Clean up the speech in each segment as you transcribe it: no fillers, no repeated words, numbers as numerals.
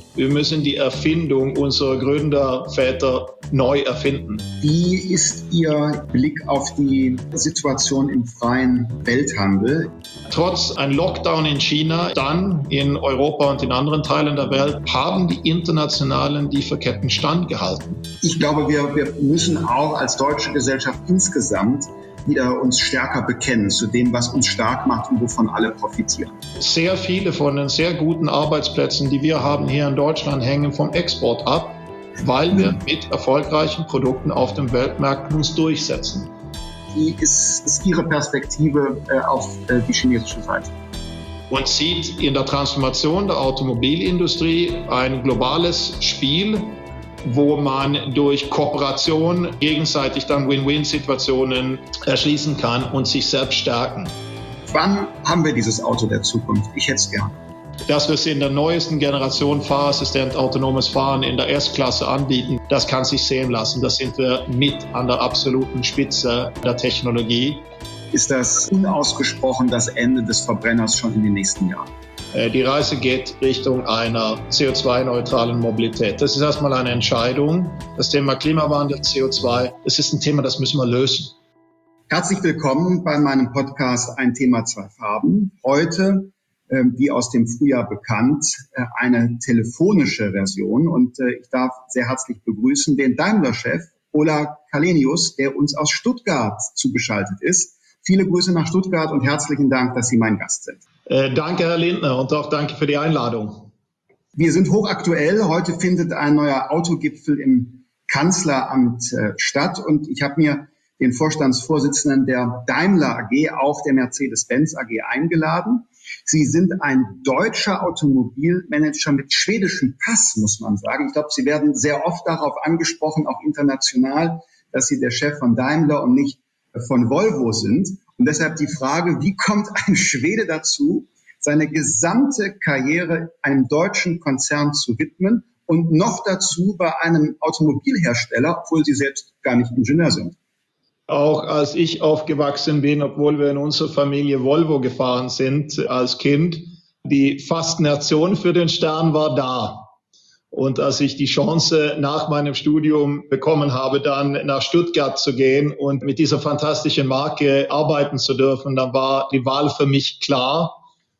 Wir müssen die Erfindung unserer Gründerväter neu erfinden. Wie ist Ihr Blick auf die Situation im freien Welthandel? Trotz ein Lockdown in China, dann in Europa und in anderen Teilen der Welt, haben die internationalen Lieferketten standgehalten. Ich glaube, wir müssen auch als deutsche Gesellschaft insgesamt wieder uns stärker bekennen zu dem, was uns stark macht und wovon alle profitieren. Sehr viele von den sehr guten Arbeitsplätzen, die wir haben hier in Deutschland, hängen vom Export ab, weil wir mit erfolgreichen Produkten auf den Weltmärkten uns durchsetzen. Wie ist Ihre Perspektive auf die chinesische Seite? Und sieht in der Transformation der Automobilindustrie ein globales Spiel, wo man durch Kooperation gegenseitig dann Win-Win-Situationen erschließen kann und sich selbst stärken. Wann haben wir dieses Auto der Zukunft? Ich hätte es gern. Dass wir es in der neuesten Generation Fahrassistent autonomes Fahren in der S-Klasse anbieten, das kann sich sehen lassen. Da sind wir mit an der absoluten Spitze der Technologie. Ist das unausgesprochen das Ende des Verbrenners schon in den nächsten Jahren? Die Reise geht Richtung einer CO2-neutralen Mobilität. Das ist erstmal eine Entscheidung. Das Thema Klimawandel, CO2, das ist ein Thema, das müssen wir lösen. Herzlich willkommen bei meinem Podcast Ein Thema, zwei Farben. Heute, wie aus dem Frühjahr bekannt, eine telefonische Version. Und ich darf sehr herzlich begrüßen den Daimler-Chef Ola Källenius, der uns aus Stuttgart zugeschaltet ist. Viele Grüße nach Stuttgart und herzlichen Dank, dass Sie mein Gast sind. Danke, Herr Lindner, und auch danke für die Einladung. Wir sind hochaktuell. Heute findet ein neuer Autogipfel im Kanzleramt statt. Und ich habe mir den Vorstandsvorsitzenden der Daimler AG, auch der Mercedes-Benz AG, eingeladen. Sie sind ein deutscher Automobilmanager mit schwedischem Pass, muss man sagen. Ich glaube, Sie werden sehr oft darauf angesprochen, auch international, dass Sie der Chef von Daimler und nicht von Volvo sind. Und deshalb die Frage, wie kommt ein Schwede dazu, seine gesamte Karriere einem deutschen Konzern zu widmen und noch dazu bei einem Automobilhersteller, obwohl Sie selbst gar nicht Ingenieur sind? Auch als ich aufgewachsen bin, obwohl wir in unserer Familie Volvo gefahren sind als Kind, die Faszination für den Stern war da. Und als ich die Chance nach meinem Studium bekommen habe, dann nach Stuttgart zu gehen und mit dieser fantastischen Marke arbeiten zu dürfen, dann war die Wahl für mich klar.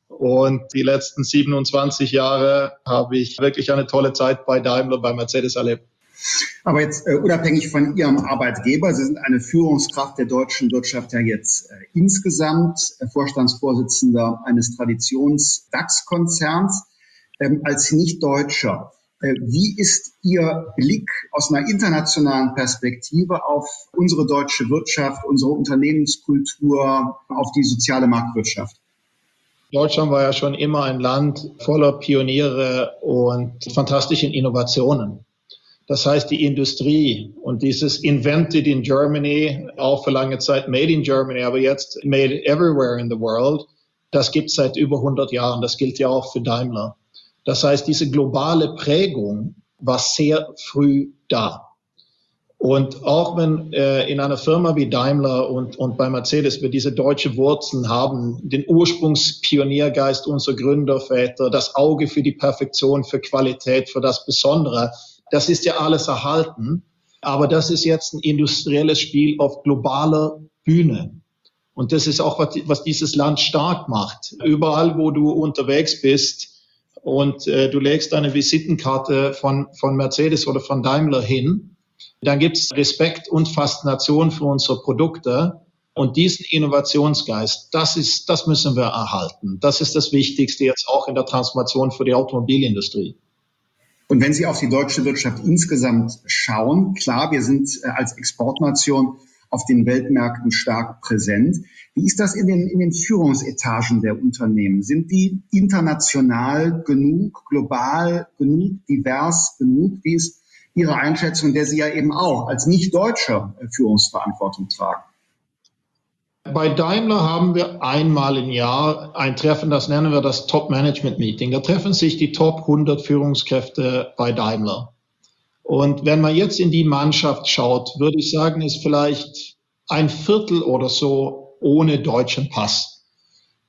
Und die letzten 27 Jahre habe ich wirklich eine tolle Zeit bei Daimler, bei Mercedes erlebt. Aber jetzt unabhängig von Ihrem Arbeitgeber, Sie sind eine Führungskraft der deutschen Wirtschaft ja jetzt insgesamt, Vorstandsvorsitzender eines Traditions-DAX-Konzerns. Als Nicht-Deutscher, wie ist Ihr Blick aus einer internationalen Perspektive auf unsere deutsche Wirtschaft, unsere Unternehmenskultur, auf die soziale Marktwirtschaft? Deutschland war ja schon immer ein Land voller Pioniere und fantastischen Innovationen. Das heißt, die Industrie und dieses Invented in Germany, auch für lange Zeit Made in Germany, aber jetzt Made everywhere in the world, das gibt es seit über 100 Jahren. Das gilt ja auch für Daimler. Das heißt, diese globale Prägung war sehr früh da. Und auch wenn in einer Firma wie Daimler und bei Mercedes wir diese deutsche Wurzeln haben, den Ursprungspioniergeist unserer Gründerväter, das Auge für die Perfektion, für Qualität, für das Besondere, das ist ja alles erhalten. Aber das ist jetzt ein industrielles Spiel auf globaler Bühne. Und das ist auch, was dieses Land stark macht. Überall, wo du unterwegs bist, und du legst eine Visitenkarte von Mercedes oder von Daimler hin, dann gibt's Respekt und Faszination für unsere Produkte. Und diesen Innovationsgeist, das müssen wir erhalten. Das ist das Wichtigste jetzt auch in der Transformation für die Automobilindustrie. Und wenn Sie auf die deutsche Wirtschaft insgesamt schauen, klar, wir sind als Exportnation auf den Weltmärkten stark präsent. Wie ist das in den Führungsetagen der Unternehmen? Sind die international genug, global genug, divers genug? Wie ist Ihre Einschätzung, der Sie ja eben auch als Nicht-Deutscher Führungsverantwortung tragen? Bei Daimler haben wir einmal im Jahr ein Treffen, das nennen wir das Top-Management-Meeting. Da treffen sich die Top 100 Führungskräfte bei Daimler. Und wenn man jetzt in die Mannschaft schaut, würde ich sagen, ist vielleicht ein Viertel oder so ohne deutschen Pass.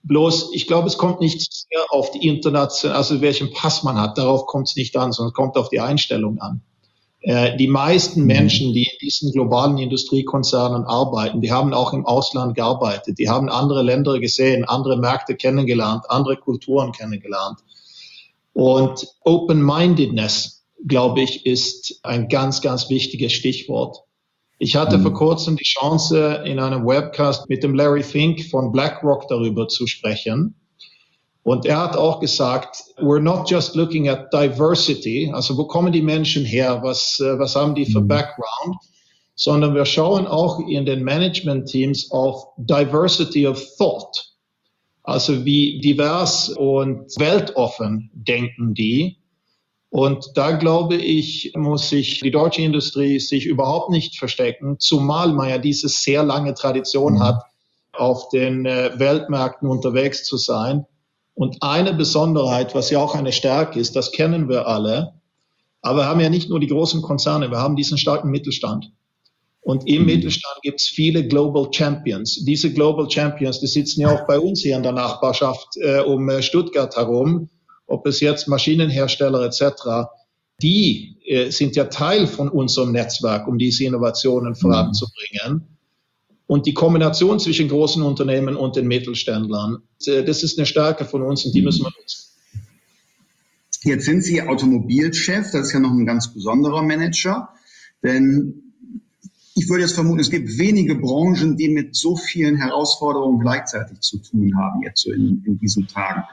Bloß, ich glaube, es kommt nicht sehr auf die internationale, also welchen Pass man hat, darauf kommt es nicht an, sondern es kommt auf die Einstellung an. Die meisten Menschen, die in diesen globalen Industriekonzernen arbeiten, die haben auch im Ausland gearbeitet. Die haben andere Länder gesehen, andere Märkte kennengelernt, andere Kulturen kennengelernt. Und Open-Mindedness, glaube ich, ist ein ganz, ganz wichtiges Stichwort. Ich hatte vor kurzem die Chance, in einem Webcast mit dem Larry Fink von BlackRock darüber zu sprechen. Und er hat auch gesagt, we're not just looking at diversity, also wo kommen die Menschen her, was haben die für Background, sondern wir schauen auch in den Management-Teams auf Diversity of Thought. Also wie divers und weltoffen denken die. Und da glaube ich, muss sich die deutsche Industrie sich überhaupt nicht verstecken, zumal man ja diese sehr lange Tradition hat, auf den Weltmärkten unterwegs zu sein. Und eine Besonderheit, was ja auch eine Stärke ist, das kennen wir alle, aber wir haben ja nicht nur die großen Konzerne, wir haben diesen starken Mittelstand. Und im Mittelstand gibt es viele Global Champions. Diese Global Champions, die sitzen ja auch bei uns hier in der Nachbarschaft um Stuttgart herum, ob es jetzt Maschinenhersteller etc., die sind ja Teil von unserem Netzwerk, um diese Innovationen voranzubringen. Und die Kombination zwischen großen Unternehmen und den Mittelständlern, das ist eine Stärke von uns und die müssen wir nutzen. Jetzt sind Sie Automobilchef, das ist ja noch ein ganz besonderer Manager, denn ich würde jetzt vermuten, es gibt wenige Branchen, die mit so vielen Herausforderungen gleichzeitig zu tun haben, jetzt so in diesen Tagen.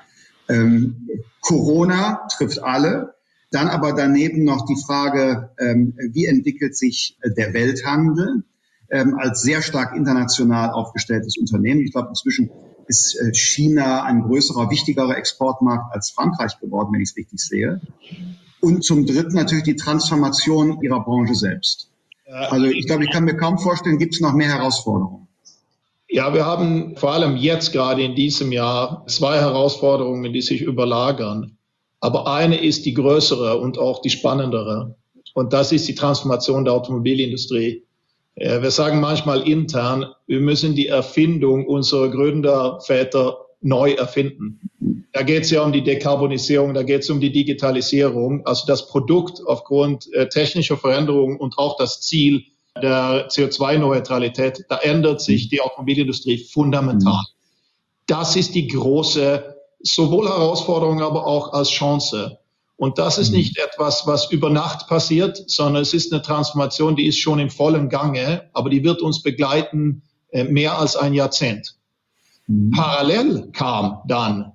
Corona trifft alle, dann aber daneben noch die Frage, wie entwickelt sich der Welthandel? Als sehr stark international aufgestelltes Unternehmen. Ich glaube, inzwischen ist China ein größerer, wichtigerer Exportmarkt als Frankreich geworden, wenn ich es richtig sehe. Und zum Dritten natürlich die Transformation Ihrer Branche selbst. Also ich glaube, ich kann mir kaum vorstellen, gibt es noch mehr Herausforderungen? Ja, wir haben vor allem jetzt gerade in diesem Jahr 2 Herausforderungen, die sich überlagern. Aber eine ist die größere und auch die spannendere. Und das ist die Transformation der Automobilindustrie. Wir sagen manchmal intern, wir müssen die Erfindung unserer Gründerväter neu erfinden. Da geht es ja um die Dekarbonisierung, da geht es um die Digitalisierung. Also das Produkt aufgrund technischer Veränderungen und auch das Ziel der CO2-Neutralität, da ändert sich die Automobilindustrie fundamental. Das ist die große, sowohl Herausforderung, aber auch als Chance. Und das ist nicht etwas, was über Nacht passiert, sondern es ist eine Transformation, die ist schon im vollen Gange, aber die wird uns begleiten mehr als ein Jahrzehnt. Parallel kam dann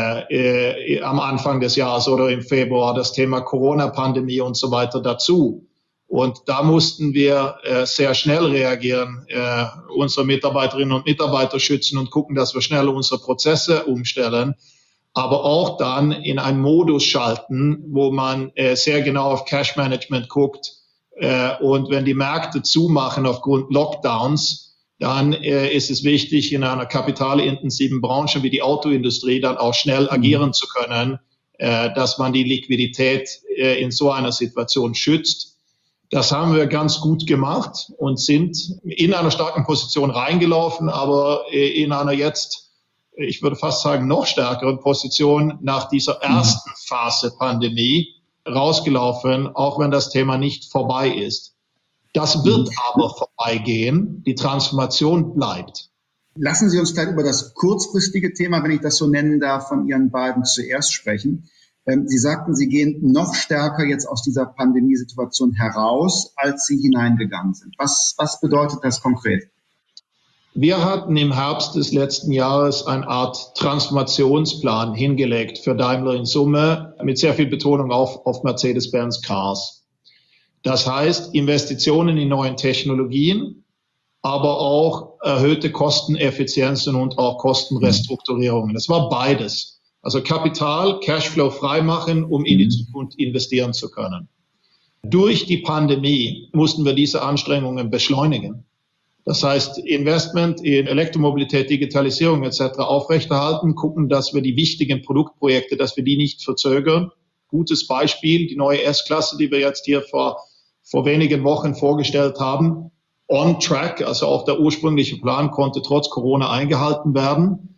am Anfang des Jahres oder im Februar das Thema Corona-Pandemie und so weiter dazu. Und da mussten wir sehr schnell reagieren, unsere Mitarbeiterinnen und Mitarbeiter schützen und gucken, dass wir schnell unsere Prozesse umstellen. Aber auch dann in einen Modus schalten, wo man sehr genau auf Cash Management guckt. Und wenn die Märkte zumachen aufgrund Lockdowns, dann ist es wichtig, in einer kapitalintensiven Branche wie die Autoindustrie dann auch schnell agieren zu können, dass man die Liquidität in so einer Situation schützt. Das haben wir ganz gut gemacht und sind in einer starken Position reingelaufen, aber in einer jetzt, ich würde fast sagen, noch stärkeren Position nach dieser ersten Phase Pandemie rausgelaufen, auch wenn das Thema nicht vorbei ist. Das wird aber vorbeigehen. Die Transformation bleibt. Lassen Sie uns vielleicht über das kurzfristige Thema, wenn ich das so nennen darf, von Ihren beiden zuerst sprechen. Sie sagten, Sie gehen noch stärker jetzt aus dieser Pandemiesituation heraus, als Sie hineingegangen sind. Was bedeutet das konkret? Wir hatten im Herbst des letzten Jahres eine Art Transformationsplan hingelegt für Daimler in Summe mit sehr viel Betonung auf Mercedes-Benz Cars. Das heißt, Investitionen in neuen Technologien, aber auch erhöhte Kosteneffizienzen und auch Kostenrestrukturierungen. Das war beides. Also Kapital, Cashflow freimachen, um in die Zukunft investieren zu können. Durch die Pandemie mussten wir diese Anstrengungen beschleunigen. Das heißt, Investment in Elektromobilität, Digitalisierung etc. aufrechterhalten, gucken, dass wir die wichtigen Produktprojekte, dass wir die nicht verzögern. Gutes Beispiel, die neue S-Klasse, die wir jetzt hier vor wenigen Wochen vorgestellt haben, on track, also auch der ursprüngliche Plan konnte trotz Corona eingehalten werden.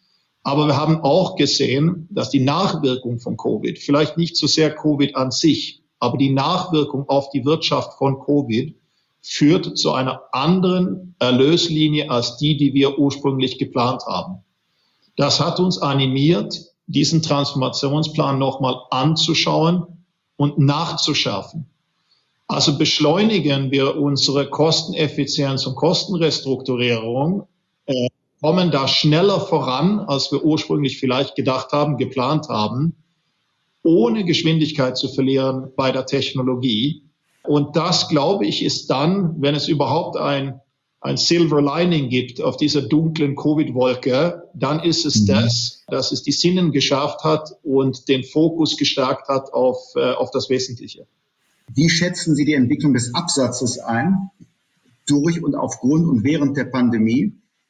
Aber wir haben auch gesehen, dass die Nachwirkung von Covid, vielleicht nicht so sehr Covid an sich, aber die Nachwirkung auf die Wirtschaft von Covid führt zu einer anderen Erlöslinie als die wir ursprünglich geplant haben. Das hat uns animiert, diesen Transformationsplan nochmal anzuschauen und nachzuschärfen. Also beschleunigen wir unsere Kosteneffizienz und Kostenrestrukturierung, kommen da schneller voran, als wir ursprünglich vielleicht gedacht haben, geplant haben, ohne Geschwindigkeit zu verlieren bei der Technologie. Und das, glaube ich, ist dann, wenn es überhaupt ein Silver Lining gibt auf dieser dunklen Covid-Wolke, dann ist es dass es die Sinnen geschärft hat und den Fokus gestärkt hat auf das Wesentliche. Wie schätzen Sie die Entwicklung des Absatzes ein, durch und aufgrund und während der Pandemie?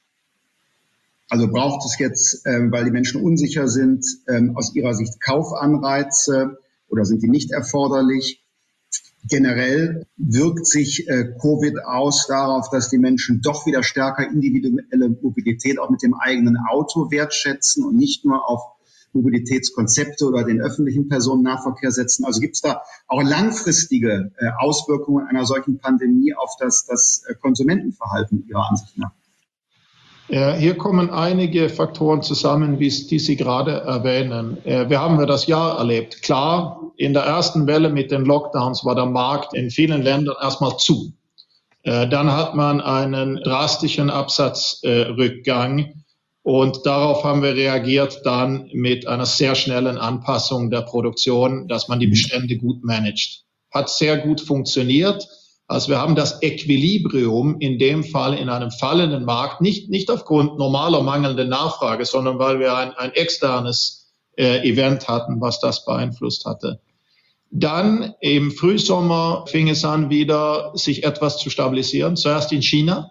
Also braucht es jetzt, weil die Menschen unsicher sind, aus Ihrer Sicht Kaufanreize oder sind die nicht erforderlich? Generell wirkt sich Covid aus darauf, dass die Menschen doch wieder stärker individuelle Mobilität auch mit dem eigenen Auto wertschätzen und nicht nur auf Mobilitätskonzepte oder den öffentlichen Personennahverkehr setzen. Also gibt es da auch langfristige Auswirkungen einer solchen Pandemie auf das Konsumentenverhalten Ihrer Ansicht nach? Hier kommen einige Faktoren zusammen, die Sie gerade erwähnen. Wir haben das Jahr erlebt. Klar, in der ersten Welle mit den Lockdowns war der Markt in vielen Ländern erstmal zu. Dann hat man einen drastischen Absatzrückgang und darauf haben wir reagiert dann mit einer sehr schnellen Anpassung der Produktion, dass man die Bestände gut managt. Hat sehr gut funktioniert. Also wir haben das Equilibrium in dem Fall in einem fallenden Markt, nicht aufgrund normaler mangelnder Nachfrage, sondern weil wir ein externes Event hatten, was das beeinflusst hatte. Dann im Frühsommer fing es an, wieder sich etwas zu stabilisieren, zuerst in China.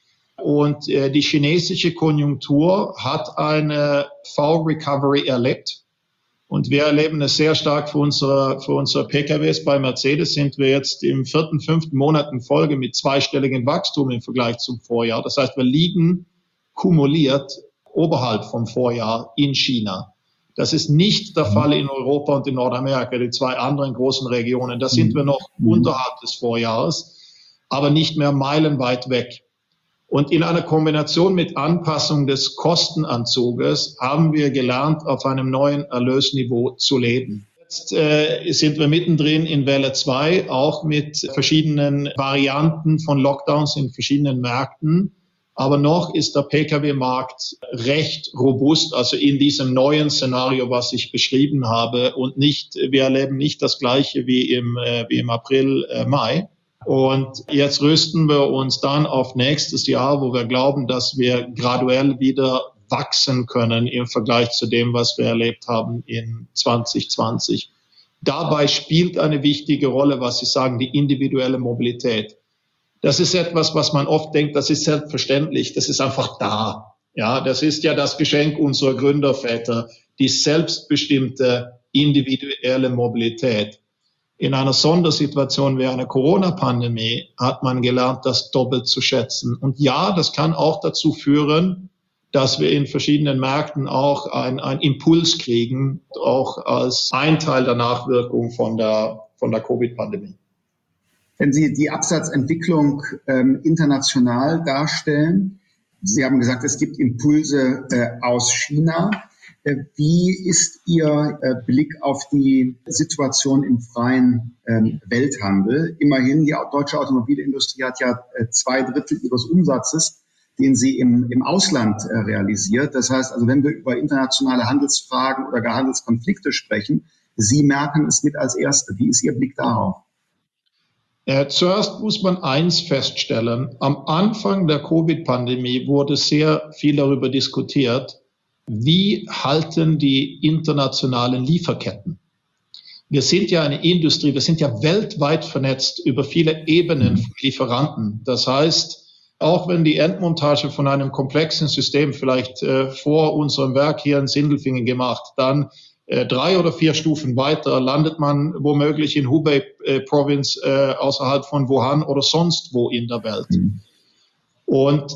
Und die chinesische Konjunktur hat eine V-Recovery erlebt. Und wir erleben es sehr stark für unsere PKWs. Bei Mercedes sind wir jetzt im 4., 5. Monat in Folge mit zweistelligem Wachstum im Vergleich zum Vorjahr. Das heißt, wir liegen kumuliert oberhalb vom Vorjahr in China. Das ist nicht der Fall in Europa und in Nordamerika, die zwei anderen großen Regionen. Da sind wir noch unterhalb des Vorjahres, aber nicht mehr meilenweit weg. Und in einer Kombination mit Anpassung des Kostenanzuges haben wir gelernt, auf einem neuen Erlösniveau zu leben. Jetzt sind wir mittendrin in Welle 2, auch mit verschiedenen Varianten von Lockdowns in verschiedenen Märkten. Aber noch ist der Pkw-Markt recht robust, also in diesem neuen Szenario, was ich beschrieben habe. Und wir erleben nicht das Gleiche wie im April, Mai. Und jetzt rüsten wir uns dann auf nächstes Jahr, wo wir glauben, dass wir graduell wieder wachsen können im Vergleich zu dem, was wir erlebt haben in 2020. Dabei spielt eine wichtige Rolle, was Sie sagen, die individuelle Mobilität. Das ist etwas, was man oft denkt, das ist selbstverständlich, das ist einfach da. Ja, das ist ja das Geschenk unserer Gründerväter, die selbstbestimmte individuelle Mobilität. In einer Sondersituation wie einer Corona-Pandemie hat man gelernt, das doppelt zu schätzen. Und ja, das kann auch dazu führen, dass wir in verschiedenen Märkten auch einen Impuls kriegen, auch als ein Teil der Nachwirkung von der Covid-Pandemie. Wenn Sie die Absatzentwicklung international darstellen, Sie haben gesagt, es gibt Impulse aus China. Wie ist Ihr Blick auf die Situation im freien Welthandel? Immerhin, die deutsche Automobilindustrie hat ja 2/3 ihres Umsatzes, den sie im Ausland realisiert. Das heißt also, wenn wir über internationale Handelsfragen oder gar Handelskonflikte sprechen, Sie merken es mit als Erste. Wie ist Ihr Blick darauf? Zuerst muss man eins feststellen. Am Anfang der Covid-Pandemie wurde sehr viel darüber diskutiert, wie halten die internationalen Lieferketten? Wir sind ja eine Industrie, wir sind ja weltweit vernetzt über viele Ebenen von Lieferanten. Das heißt, auch wenn die Endmontage von einem komplexen System vielleicht vor unserem Werk hier in Sindelfingen gemacht, dann 3 oder 4 Stufen weiter landet man womöglich in Hubei Province außerhalb von Wuhan oder sonst wo in der Welt. Und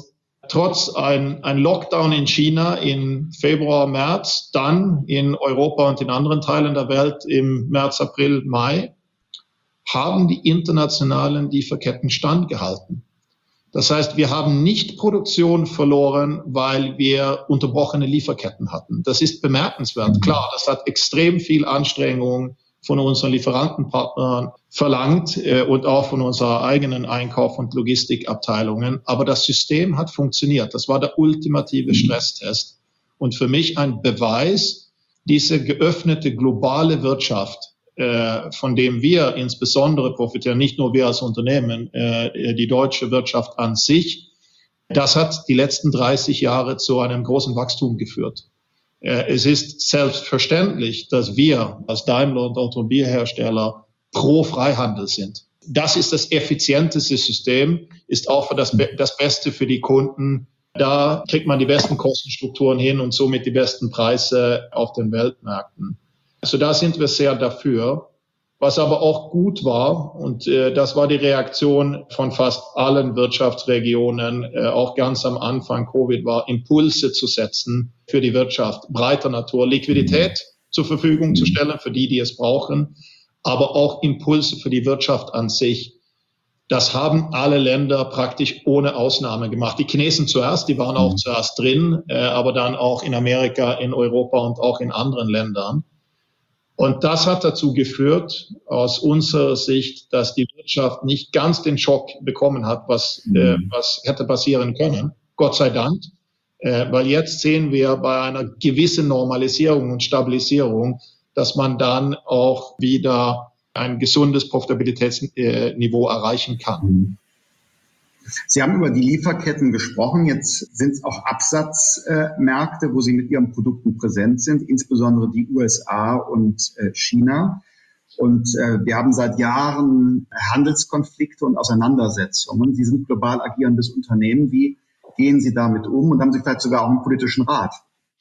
trotz ein Lockdown in China im Februar, März, dann in Europa und in anderen Teilen der Welt im März, April, Mai, haben die internationalen Lieferketten standgehalten. Das heißt, wir haben nicht Produktion verloren, weil wir unterbrochene Lieferketten hatten. Das ist bemerkenswert. Klar, das hat extrem viel Anstrengung von unseren Lieferantenpartnern verlangt und auch von unserer eigenen Einkauf- und Logistikabteilungen. Aber das System hat funktioniert. Das war der ultimative Stresstest. Und für mich ein Beweis, diese geöffnete globale Wirtschaft, von dem wir insbesondere profitieren, nicht nur wir als Unternehmen, die deutsche Wirtschaft an sich, das hat die letzten 30 Jahre zu einem großen Wachstum geführt. Es ist selbstverständlich, dass wir als Daimler und Automobilhersteller pro Freihandel sind. Das ist das effizienteste System, ist auch für das Beste für die Kunden. Da kriegt man die besten Kostenstrukturen hin und somit die besten Preise auf den Weltmärkten. Also da sind wir sehr dafür. Was aber auch gut war, und das war die Reaktion von fast allen Wirtschaftsregionen, auch ganz am Anfang Covid, war Impulse zu setzen für die Wirtschaft, breiter Natur, Liquidität zur Verfügung zu stellen für die es brauchen, aber auch Impulse für die Wirtschaft an sich. Das haben alle Länder praktisch ohne Ausnahme gemacht. Die Chinesen zuerst, die waren auch zuerst drin, aber dann auch in Amerika, in Europa und auch in anderen Ländern. Und das hat dazu geführt, aus unserer Sicht, dass die Wirtschaft nicht ganz den Schock bekommen hat, was hätte passieren können. Gott sei Dank. Weil jetzt sehen wir bei einer gewissen Normalisierung und Stabilisierung, dass man dann auch wieder ein gesundes Profitabilitätsniveau erreichen kann. Sie haben über die Lieferketten gesprochen. Jetzt sind es auch Absatzmärkte, wo Sie mit Ihren Produkten präsent sind, insbesondere die USA und China. Und wir haben seit Jahren Handelskonflikte und Auseinandersetzungen. Sie sind global agierendes Unternehmen. Wie gehen Sie damit um? Und haben Sie vielleicht sogar auch einen politischen Rat?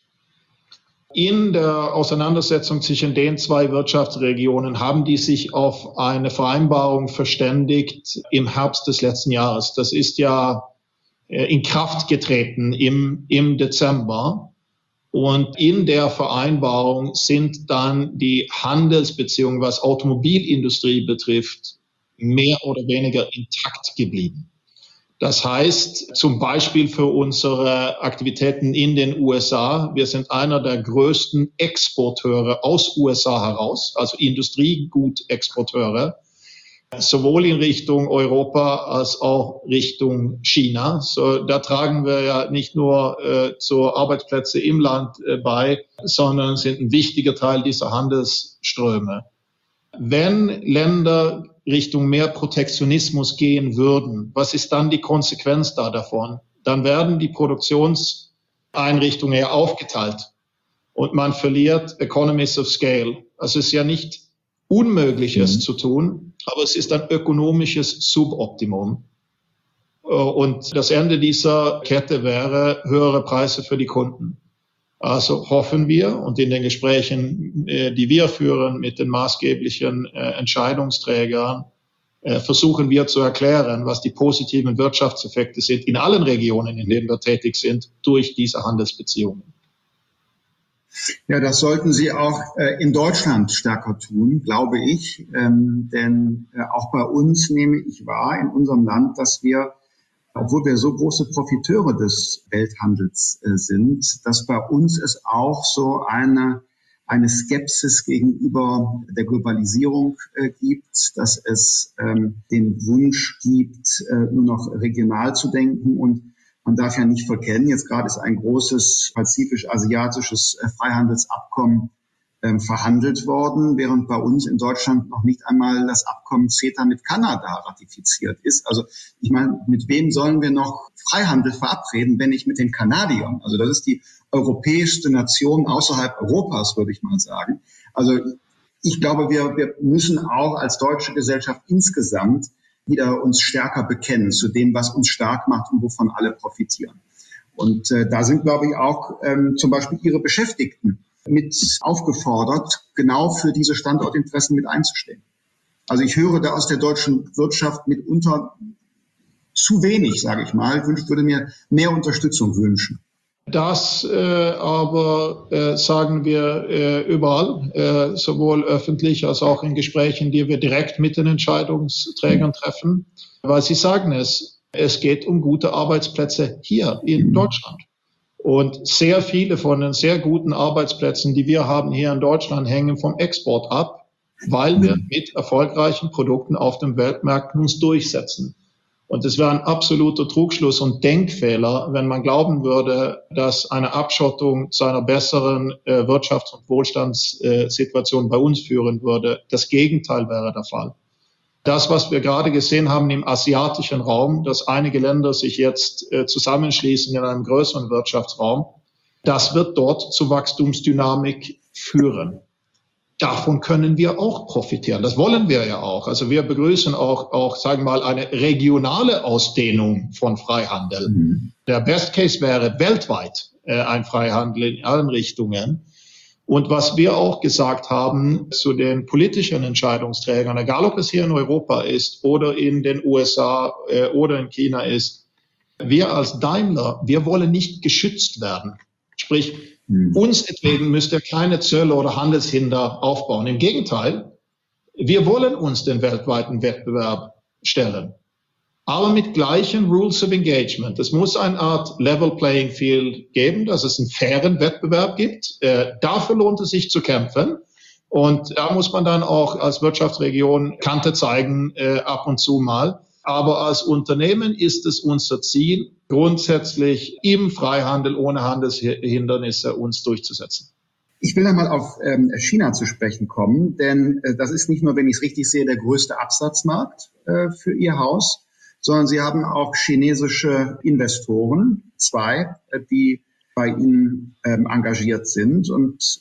In der Auseinandersetzung zwischen den zwei Wirtschaftsregionen haben die sich auf eine Vereinbarung verständigt im Herbst des letzten Jahres. Das ist ja in Kraft getreten im Dezember. Und in der Vereinbarung sind dann die Handelsbeziehungen, was Automobilindustrie betrifft, mehr oder weniger intakt geblieben. Das heißt, zum Beispiel für unsere Aktivitäten in den USA, wir sind einer der größten Exporteure aus USA heraus, also Industriegutexporteure, sowohl in Richtung Europa als auch Richtung China. So, da tragen wir ja nicht nur zu Arbeitsplätze im Land bei, sondern sind ein wichtiger Teil dieser Handelsströme. Wenn Länder Richtung mehr Protektionismus gehen würden, was ist dann die Konsequenz davon? Dann werden die Produktionseinrichtungen ja aufgeteilt und man verliert Economies of Scale. Also es ist ja nicht unmöglich, es zu tun, aber es ist ein ökonomisches Suboptimum. Und das Ende dieser Kette wäre höhere Preise für die Kunden. Also hoffen wir, und in den Gesprächen, die wir führen mit den maßgeblichen Entscheidungsträgern, versuchen wir zu erklären, was die positiven Wirtschaftseffekte sind in allen Regionen, in denen wir tätig sind, durch diese Handelsbeziehungen. Ja, das sollten Sie auch in Deutschland stärker tun, glaube ich. Denn auch bei uns nehme ich wahr, in unserem Land, dass wir, obwohl wir so große Profiteure des Welthandels sind, dass bei uns es auch so eine Skepsis gegenüber der Globalisierung gibt, dass es den Wunsch gibt, nur noch regional zu denken. Und man darf ja nicht verkennen, jetzt gerade ist ein großes pazifisch-asiatisches Freihandelsabkommen verhandelt worden, während bei uns in Deutschland noch nicht einmal das Abkommen CETA mit Kanada ratifiziert ist. Also ich meine, mit wem sollen wir noch Freihandel verabreden, wenn nicht mit den Kanadiern? Also das ist die europäischste Nation außerhalb Europas, würde ich mal sagen. Also ich glaube, wir müssen auch als deutsche Gesellschaft insgesamt wieder uns stärker bekennen zu dem, was uns stark macht und wovon alle profitieren. Und da sind, glaube ich, auch zum Beispiel Ihre Beschäftigten mit aufgefordert, genau für diese Standortinteressen mit einzustehen. Also ich höre da aus der deutschen Wirtschaft mitunter zu wenig, sage ich mal. Ich würde mir mehr Unterstützung wünschen. Das aber sagen wir überall, sowohl öffentlich als auch in Gesprächen, die wir direkt mit den Entscheidungsträgern treffen, weil sie sagen es geht um gute Arbeitsplätze hier in Deutschland. Und sehr viele von den sehr guten Arbeitsplätzen, die wir haben hier in Deutschland, hängen vom Export ab, weil wir mit erfolgreichen Produkten auf den Weltmärkten uns durchsetzen. Und es wäre ein absoluter Trugschluss und Denkfehler, wenn man glauben würde, dass eine Abschottung zu einer besseren Wirtschafts- und Wohlstandssituation bei uns führen würde. Das Gegenteil wäre der Fall. Das, was wir gerade gesehen haben im asiatischen Raum, dass einige Länder sich jetzt zusammenschließen in einem größeren Wirtschaftsraum, das wird dort zu Wachstumsdynamik führen. Davon können wir auch profitieren. Das wollen wir ja auch. Also wir begrüßen auch, sagen wir mal, eine regionale Ausdehnung von Freihandel. Der Best Case wäre weltweit ein Freihandel in allen Richtungen. Und was wir auch gesagt haben zu den politischen Entscheidungsträgern, egal ob es hier in Europa ist oder in den USA oder in China ist, wir als Daimler, wir wollen nicht geschützt werden. Sprich, uns etwegen müsst ihr keine Zölle oder Handelshinder aufbauen. Im Gegenteil, wir wollen uns den weltweiten Wettbewerb stellen, aber mit gleichen Rules of Engagement. Es muss eine Art Level Playing Field geben, dass es einen fairen Wettbewerb gibt. Dafür lohnt es sich zu kämpfen. Und da muss man dann auch als Wirtschaftsregion Kante zeigen, ab und zu mal. Aber als Unternehmen ist es unser Ziel, grundsätzlich im Freihandel ohne Handelshindernisse uns durchzusetzen. Ich will einmal auf China zu sprechen kommen, denn das ist nicht nur, wenn ich es richtig sehe, der größte Absatzmarkt für Ihr Haus, sondern Sie haben auch chinesische Investoren, 2, die bei Ihnen engagiert sind. Und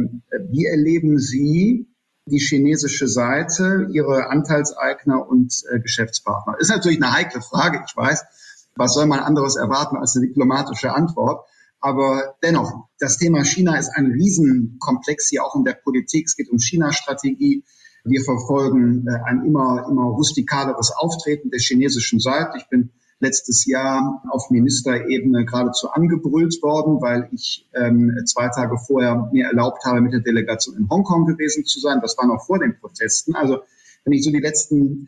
wie erleben Sie die chinesische Seite, ihre Anteilseigner und Geschäftspartner? Ist natürlich eine heikle Frage, ich weiß. Was soll man anderes erwarten als eine diplomatische Antwort? Aber dennoch, das Thema China ist ein Riesenkomplex hier auch in der Politik. Es geht um China-Strategie. Wir verfolgen ein immer rustikaleres Auftreten der chinesischen Seite. Ich bin letztes Jahr auf Ministerebene geradezu angebrüllt worden, weil ich 2 Tage vorher mir erlaubt habe, mit der Delegation in Hongkong gewesen zu sein. Das war noch vor den Protesten. Also wenn ich so die letzten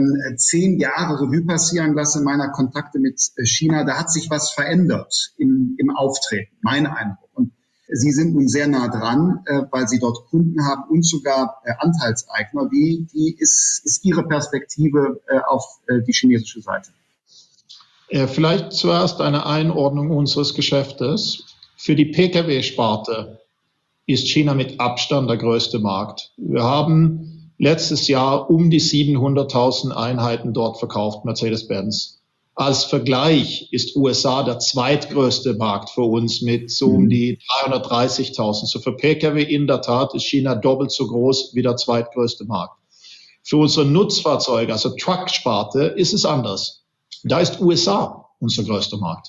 10 Jahre Revue passieren lasse meiner Kontakte mit China, da hat sich was verändert im Auftreten, mein Eindruck. Und Sie sind nun sehr nah dran, weil Sie dort Kunden haben und sogar Anteilseigner. Wie ist Ihre Perspektive auf die chinesische Seite? Vielleicht zuerst eine Einordnung unseres Geschäftes. Für die Pkw-Sparte ist China mit Abstand der größte Markt. Wir haben letztes Jahr um die 700.000 Einheiten dort verkauft, Mercedes-Benz. Als Vergleich ist USA der zweitgrößte Markt für uns mit so um die 330.000. So für Pkw in der Tat ist China doppelt so groß wie der zweitgrößte Markt. Für unsere Nutzfahrzeuge, also Truck-Sparte, ist es anders. Da ist USA unser größter Markt.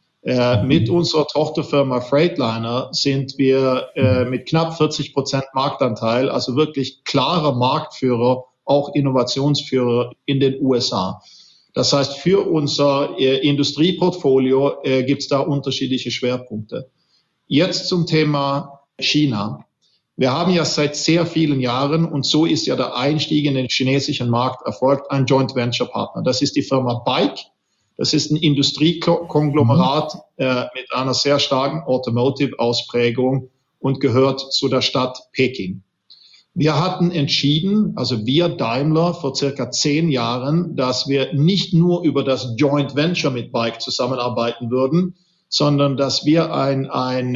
Mit unserer Tochterfirma Freightliner sind wir mit knapp 40% Marktanteil, also wirklich klarer Marktführer, auch Innovationsführer in den USA. Das heißt, für unser Industrieportfolio gibt es da unterschiedliche Schwerpunkte. Jetzt zum Thema China. Wir haben ja seit sehr vielen Jahren, und so ist ja der Einstieg in den chinesischen Markt erfolgt, ein Joint Venture Partner. Das ist die Firma BAIC. Das ist ein Industriekonglomerat mit einer sehr starken Automotive-Ausprägung und gehört zu der Stadt Peking. Wir hatten entschieden, also wir Daimler vor circa 10 Jahren, dass wir nicht nur über das Joint Venture mit BAIC zusammenarbeiten würden, sondern dass wir ein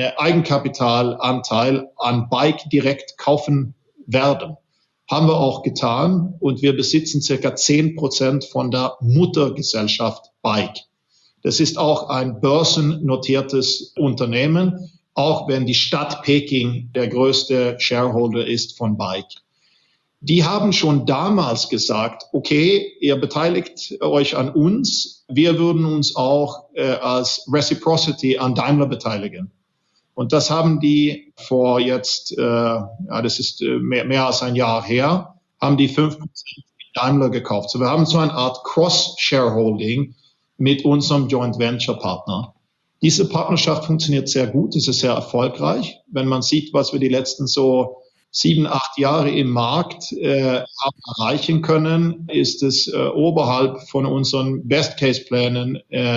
Eigenkapitalanteil an BAIC direkt kaufen werden. Haben wir auch getan und wir besitzen circa 10% von der Muttergesellschaft BAIC. Das ist auch ein börsennotiertes Unternehmen, auch wenn die Stadt Peking der größte Shareholder ist von BAIC. Die haben schon damals gesagt, okay, ihr beteiligt euch an uns, wir würden uns auch als Reciprocity an Daimler beteiligen. Und das haben die vor jetzt, das ist mehr als ein Jahr her, haben die 5% Daimler gekauft. So wir haben so eine Art Cross-Shareholding mit unserem Joint Venture Partner. Diese Partnerschaft funktioniert sehr gut, es ist sehr erfolgreich. Wenn man sieht, was wir die letzten so 7, 8 Jahre im Markt haben erreichen können, ist es oberhalb von unseren Best-Case-Plänen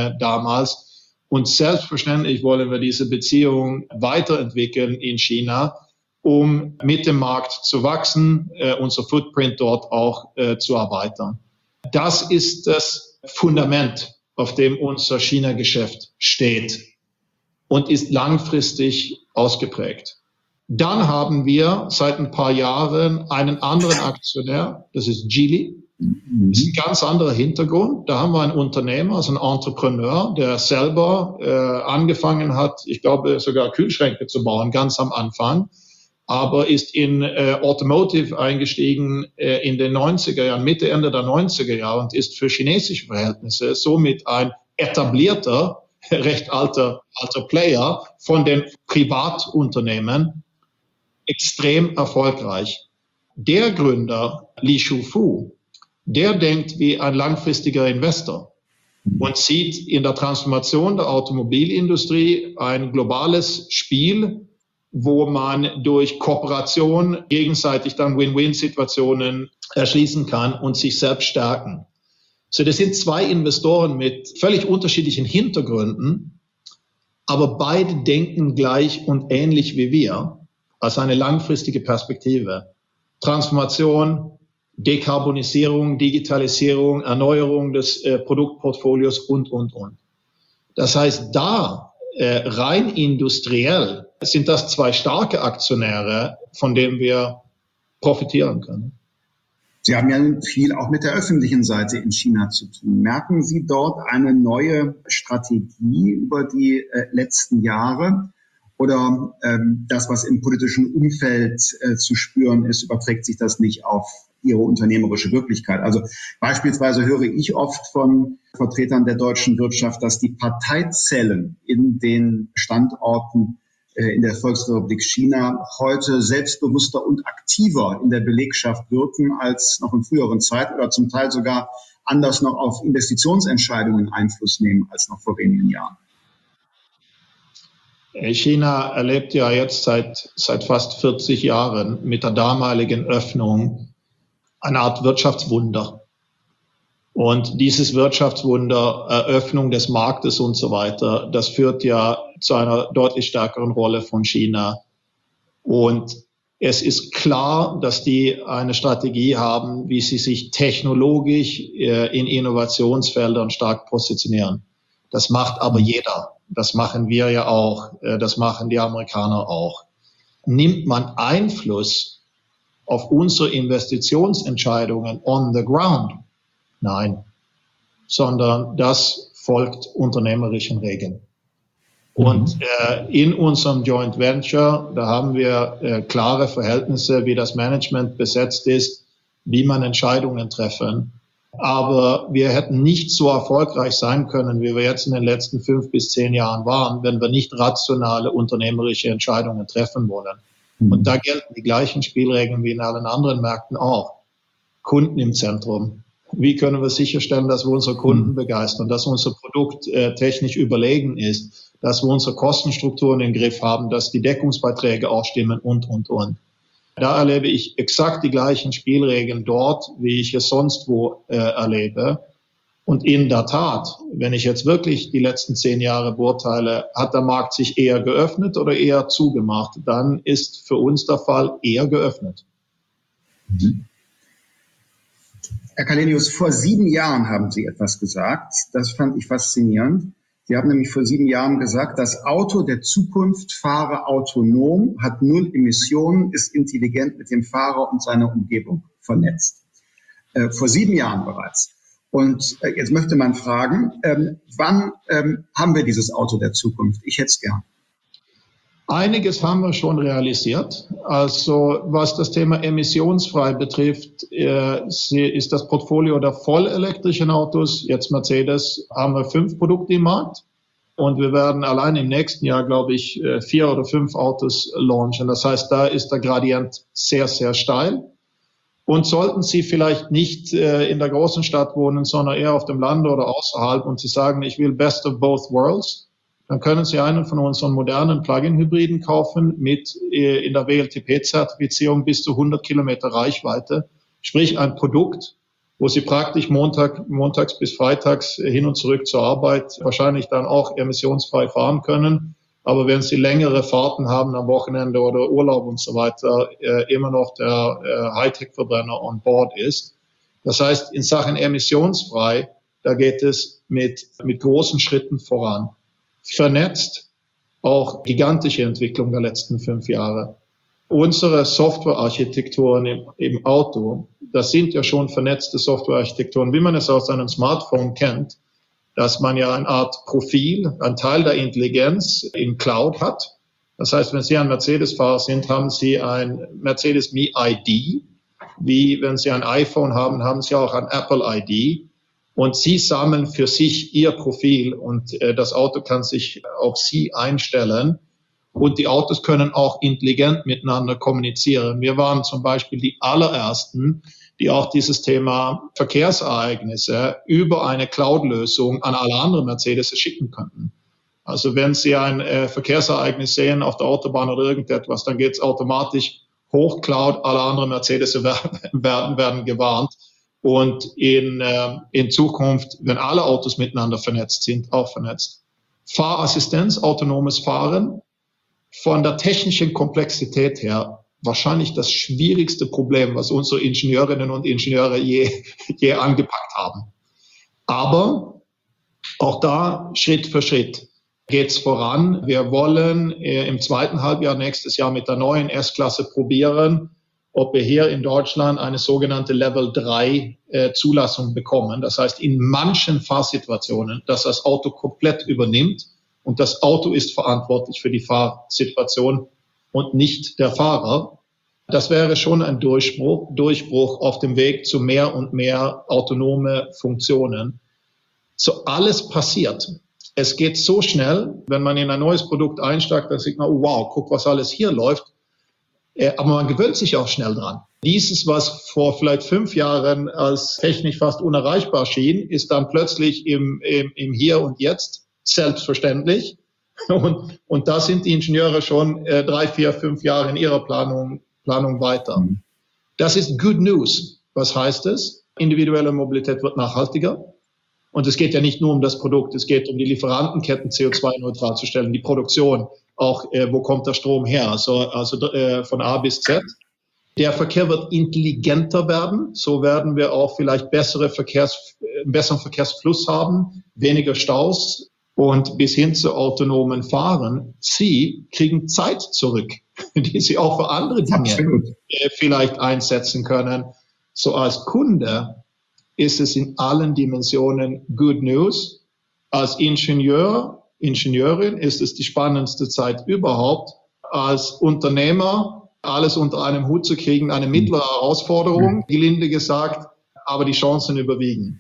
damals. Und selbstverständlich wollen wir diese Beziehung weiterentwickeln in China, um mit dem Markt zu wachsen, unser Footprint dort auch zu erweitern. Das ist das Fundament, auf dem unser China-Geschäft steht und ist langfristig ausgeprägt. Dann haben wir seit ein paar Jahren einen anderen Aktionär, das ist Geely. Das ist ein ganz anderer Hintergrund. Da haben wir einen Unternehmer, also einen Entrepreneur, der selber angefangen hat, ich glaube sogar Kühlschränke zu bauen, ganz am Anfang, aber ist in Automotive eingestiegen in den 90er Jahren, Mitte, Ende der 90er Jahre und ist für chinesische Verhältnisse somit ein etablierter, recht alter Player von den Privatunternehmen, extrem erfolgreich. Der Gründer, Li Shufu, der denkt wie ein langfristiger Investor und sieht in der Transformation der Automobilindustrie ein globales Spiel, wo man durch Kooperation gegenseitig dann Win-Win-Situationen erschließen kann und sich selbst stärken. So, das sind zwei Investoren mit völlig unterschiedlichen Hintergründen, aber beide denken gleich und ähnlich wie wir, als eine langfristige Perspektive. Transformation, Dekarbonisierung, Digitalisierung, Erneuerung des Produktportfolios und. Das heißt, rein industriell sind das zwei starke Aktionäre, von denen wir profitieren können. Sie haben ja viel auch mit der öffentlichen Seite in China zu tun. Merken Sie dort eine neue Strategie über die letzten Jahre? Oder das, was im politischen Umfeld zu spüren ist, überträgt sich das nicht auf Ihre unternehmerische Wirklichkeit? Also beispielsweise höre ich oft von Vertretern der deutschen Wirtschaft, dass die Parteizellen in den Standorten in der Volksrepublik China heute selbstbewusster und aktiver in der Belegschaft wirken als noch in früheren Zeiten oder zum Teil sogar anders noch auf Investitionsentscheidungen Einfluss nehmen als noch vor wenigen Jahren. China erlebt ja jetzt seit fast 40 Jahren mit der damaligen Öffnung eine Art Wirtschaftswunder. Und dieses Wirtschaftswunder, Eröffnung des Marktes und so weiter, das führt ja zu einer deutlich stärkeren Rolle von China. Und es ist klar, dass die eine Strategie haben, wie sie sich technologisch in Innovationsfeldern stark positionieren. Das macht aber jeder. Das machen wir ja auch. Das machen die Amerikaner auch. Nimmt man Einfluss auf unsere Investitionsentscheidungen on the ground? Nein, sondern das folgt unternehmerischen Regeln. Und in unserem Joint Venture, da haben wir klare Verhältnisse, wie das Management besetzt ist, wie man Entscheidungen treffen. Aber wir hätten nicht so erfolgreich sein können, wie wir jetzt in den letzten 5 bis 10 Jahren waren, wenn wir nicht rationale unternehmerische Entscheidungen treffen wollen. Und da gelten die gleichen Spielregeln wie in allen anderen Märkten auch. Kunden im Zentrum. Wie können wir sicherstellen, dass wir unsere Kunden begeistern, dass unser Produkt technisch überlegen ist, dass wir unsere Kostenstrukturen im Griff haben, dass die Deckungsbeiträge auch stimmen und. Da erlebe ich exakt die gleichen Spielregeln dort, wie ich es sonst wo erlebe. Und in der Tat, wenn ich jetzt wirklich die letzten 10 Jahre beurteile, hat der Markt sich eher geöffnet oder eher zugemacht, dann ist für uns der Fall eher geöffnet. Herr Källenius, vor 7 Jahren haben Sie etwas gesagt. Das fand ich faszinierend. Sie haben nämlich vor 7 Jahren gesagt, das Auto der Zukunft fahre autonom, hat 0 Emissionen, ist intelligent mit dem Fahrer und seiner Umgebung vernetzt. Vor 7 Jahren bereits. Und jetzt möchte man fragen, wann haben wir dieses Auto der Zukunft? Ich hätte es gern. Einiges haben wir schon realisiert. Also was das Thema emissionsfrei betrifft, ist das Portfolio der vollelektrischen Autos, jetzt Mercedes, haben wir 5 Produkte im Markt. Und wir werden allein im nächsten Jahr, glaube ich, 4 oder 5 Autos launchen. Das heißt, da ist der Gradient sehr, sehr steil. Und sollten Sie vielleicht nicht in der großen Stadt wohnen, sondern eher auf dem Land oder außerhalb und Sie sagen, ich will best of both worlds, dann können Sie einen von unseren modernen Plug-in-Hybriden kaufen mit in der WLTP-Zertifizierung bis zu 100 Kilometer Reichweite. Sprich ein Produkt, wo Sie praktisch montags bis freitags hin und zurück zur Arbeit wahrscheinlich dann auch emissionsfrei fahren können. Aber wenn Sie längere Fahrten haben am Wochenende oder Urlaub und so weiter, immer noch der Hightech-Verbrenner on board ist. Das heißt, in Sachen emissionsfrei, da geht es mit großen Schritten voran. Vernetzt, auch gigantische Entwicklung der letzten 5 Jahre. Unsere Softwarearchitekturen im Auto, das sind ja schon vernetzte Softwarearchitekturen, wie man es aus einem Smartphone kennt, dass man ja eine Art Profil, ein Teil der Intelligenz in Cloud hat. Das heißt, wenn Sie ein Mercedes-Fahrer sind, haben Sie ein Mercedes Me ID. Wie wenn Sie ein iPhone haben, haben Sie auch ein Apple ID. Und Sie sammeln für sich Ihr Profil und das Auto kann sich auf Sie einstellen. Und die Autos können auch intelligent miteinander kommunizieren. Wir waren zum Beispiel die allerersten, die auch dieses Thema Verkehrsereignisse über eine Cloud-Lösung an alle anderen Mercedes schicken könnten. Also wenn Sie ein Verkehrsereignis sehen auf der Autobahn oder irgendetwas, dann geht es automatisch hoch Cloud, alle anderen Mercedes werden gewarnt. Und in Zukunft, wenn alle Autos miteinander vernetzt sind, auch vernetzt. Fahrassistenz, autonomes Fahren, von der technischen Komplexität her wahrscheinlich das schwierigste Problem, was unsere Ingenieurinnen und Ingenieure je angepackt haben. Aber auch da Schritt für Schritt geht's voran. Wir wollen im zweiten Halbjahr nächstes Jahr mit der neuen S-Klasse probieren, ob wir hier in Deutschland eine sogenannte Level 3 Zulassung bekommen. Das heißt, in manchen Fahrsituationen, dass das Auto komplett übernimmt und das Auto ist verantwortlich für die Fahrsituation und nicht der Fahrer. Das wäre schon ein Durchbruch auf dem Weg zu mehr und mehr autonome Funktionen. So alles passiert. Es geht so schnell, wenn man in ein neues Produkt einsteigt, dann sieht man, oh wow, guck, was alles hier läuft. Aber man gewöhnt sich auch schnell dran. Dieses, was vor vielleicht 5 Jahren als technisch fast unerreichbar schien, ist dann plötzlich im Hier und Jetzt selbstverständlich. Und da sind die Ingenieure schon 3, 4, 5 Jahre in ihrer Planung weiter. Das ist Good News. Was heißt es? Individuelle Mobilität wird nachhaltiger. Und es geht ja nicht nur um das Produkt, es geht um die Lieferantenketten CO2-neutral zu stellen, die Produktion, auch wo kommt der Strom her, also von A bis Z. Der Verkehr wird intelligenter werden, so werden wir auch vielleicht besseren Verkehrsfluss haben, weniger Staus und bis hin zu autonomen Fahren. Sie kriegen Zeit zurück, die Sie auch für andere Dinge vielleicht einsetzen können. So als Kunde ist es in allen Dimensionen Good News. Als Ingenieurin ist es die spannendste Zeit überhaupt. Als Unternehmer alles unter einem Hut zu kriegen, eine mittlere Herausforderung, gelinde gesagt, aber die Chancen überwiegen.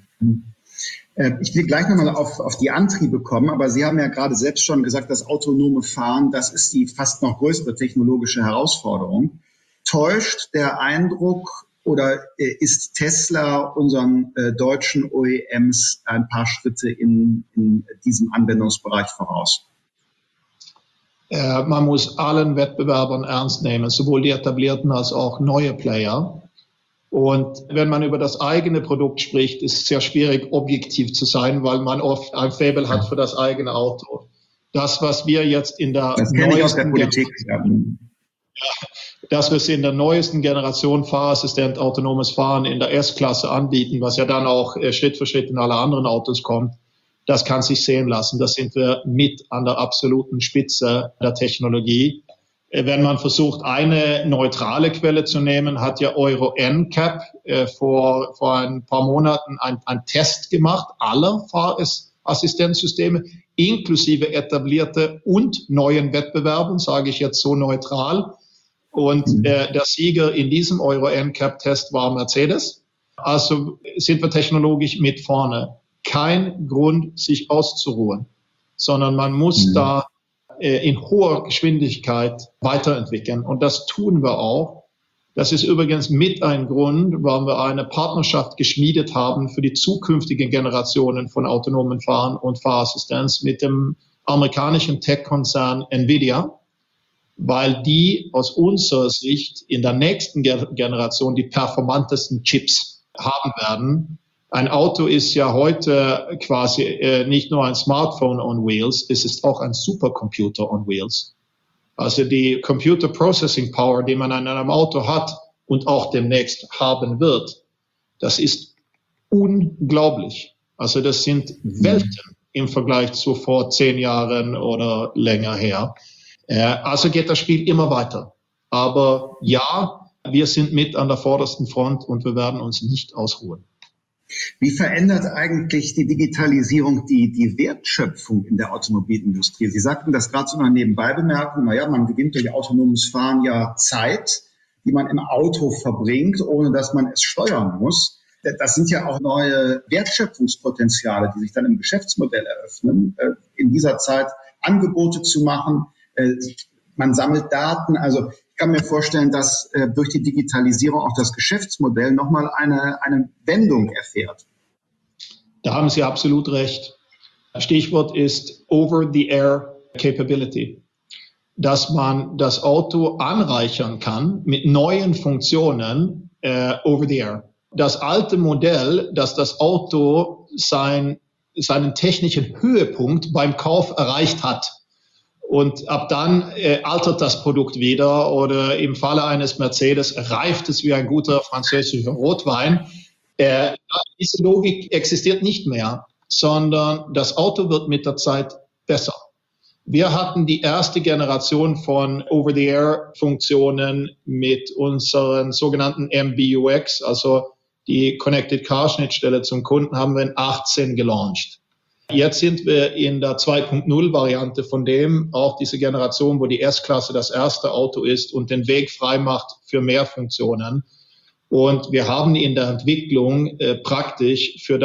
Ich will gleich nochmal auf die Antriebe kommen, aber Sie haben ja gerade selbst schon gesagt, das autonome Fahren, das ist die fast noch größere technologische Herausforderung. Täuscht der Eindruck oder ist Tesla unseren deutschen OEMs ein paar Schritte in diesem Anwendungsbereich voraus? Man muss allen Wettbewerbern ernst nehmen, sowohl die etablierten als auch neue Player. Und wenn man über das eigene Produkt spricht, ist es sehr schwierig, objektiv zu sein, weil man oft ein Faible hat für das eigene Auto. Das, was wir jetzt in der dass wir es in der neuesten Generation Fahrassistent autonomes Fahren in der S-Klasse anbieten, was ja dann auch Schritt für Schritt in alle anderen Autos kommt, das kann sich sehen lassen. Da sind wir mit an der absoluten Spitze der Technologie. Wenn man versucht, eine neutrale Quelle zu nehmen, hat ja Euro NCAP vor ein paar Monaten einen Test gemacht aller Fahrassistenzsysteme, inklusive etablierte und neuen Wettbewerben, sage ich jetzt so neutral. Und der Sieger in diesem Euro NCAP-Test war Mercedes. Also sind wir technologisch mit vorne. Kein Grund, sich auszuruhen, sondern man muss da in hoher Geschwindigkeit weiterentwickeln. Und das tun wir auch. Das ist übrigens mit ein Grund, warum wir eine Partnerschaft geschmiedet haben für die zukünftigen Generationen von autonomen Fahren und Fahrassistenz mit dem amerikanischen Tech-Konzern Nvidia, weil die aus unserer Sicht in der nächsten Generation die performantesten Chips haben werden. Ein Auto ist ja heute quasi nicht nur ein Smartphone on Wheels, es ist auch ein Supercomputer on Wheels. Also die Computer Processing Power, die man an einem Auto hat und auch demnächst haben wird, das ist unglaublich. Also das sind Welten im Vergleich zu vor 10 Jahren oder länger her. Also geht das Spiel immer weiter. Aber ja, wir sind mit an der vordersten Front und wir werden uns nicht ausruhen. Wie verändert eigentlich die Digitalisierung die Wertschöpfung in der Automobilindustrie? Sie sagten das gerade so noch nebenbei bemerken, man gewinnt durch autonomes Fahren ja Zeit, die man im Auto verbringt, ohne dass man es steuern muss. Das sind ja auch neue Wertschöpfungspotenziale, die sich dann im Geschäftsmodell eröffnen, in dieser Zeit Angebote zu machen. Man sammelt Daten, also ich kann mir vorstellen, dass durch die Digitalisierung auch das Geschäftsmodell nochmal eine Wendung erfährt. Da haben Sie absolut recht. Stichwort ist Over-the-Air Capability. Dass man das Auto anreichern kann mit neuen Funktionen over-the-air. Das alte Modell, dass das Auto seinen technischen Höhepunkt beim Kauf erreicht hat. Und ab dann altert das Produkt wieder oder im Falle eines Mercedes reift es wie ein guter französischer Rotwein. Diese Logik existiert nicht mehr, sondern das Auto wird mit der Zeit besser. Wir hatten die erste Generation von Over-the-Air-Funktionen mit unseren sogenannten MBUX, also die Connected Car Schnittstelle zum Kunden, haben wir in 2018 gelauncht. Jetzt sind wir in der 2.0-Variante von dem, auch diese Generation, wo die S-Klasse das erste Auto ist und den Weg frei macht für mehr Funktionen. Und wir haben in der Entwicklung praktisch für